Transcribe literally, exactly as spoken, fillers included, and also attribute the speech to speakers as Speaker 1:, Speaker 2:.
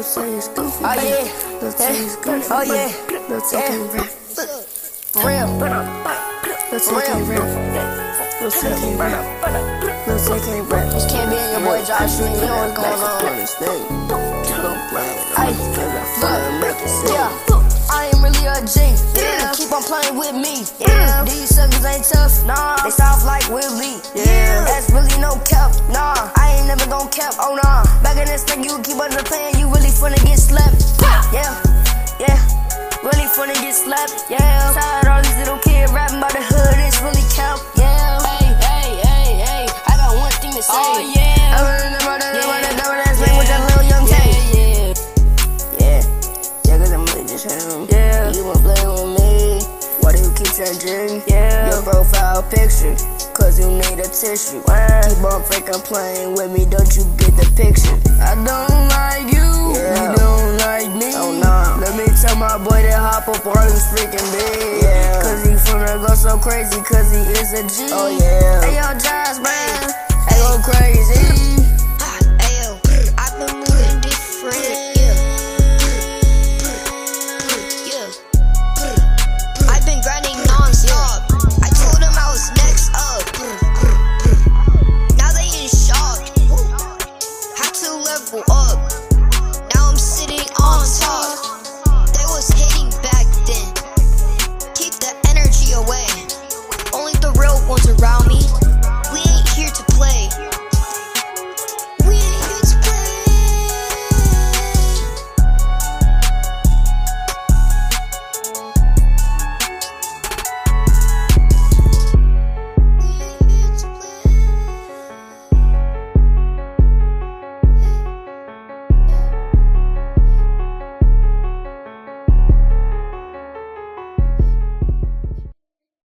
Speaker 1: say it's goofy.
Speaker 2: Oh yeah,
Speaker 1: They'll say it's goofy.
Speaker 2: oh yeah,
Speaker 1: They'll say can't rap.
Speaker 2: for real,
Speaker 1: They'll say can't rap. They'll say can't rap. They'll say can't rap.
Speaker 2: This can't be in your boy Josh, you know what's going on. Ay, look, yeah, I ain't really a G. Yeah, keep on playing with me. Yeah, these suckers ain't tough. Nah, they soft like Willie. Yeah, that's really no cap. Nah, I ain't never gon' cap. Oh nah, back in this thing you keep on the plan, you really finna get slapped. Yeah, yeah, really finna get slapped. Yeah, tired all these little kids rapping about the hood. It's really cap. Yeah, hey, hey, hey, hey, I got one thing to say. Oh yeah, I remember that, remember that, remember that thing with that little young K. Yeah, yeah, cause I'm really just him. Yeah, you wanna play with me? Why do you keep changing? Yeah, your profile picture, cause you need a tissue. Wow. Keep on freaking playing with me, don't you get the picture? I don't like you, yeah. You don't like me. Oh nah, let me tell my boy to hop up on this freaking bed. Yeah, cause he finna go so crazy, cause he is a G. Oh yeah, hey yo Josh man, I go crazy.